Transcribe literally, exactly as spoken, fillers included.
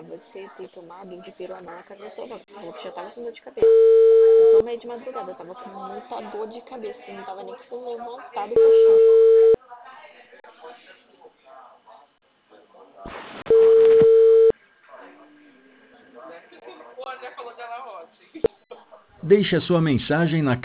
você ter tomado dipirona já tomou, você falou que já tava com dor de cabeça. Eu tomei de madrugada, eu tava com muita dor de cabeça, não tava nem conseguindo levantar do colchão. Deixe a sua mensagem na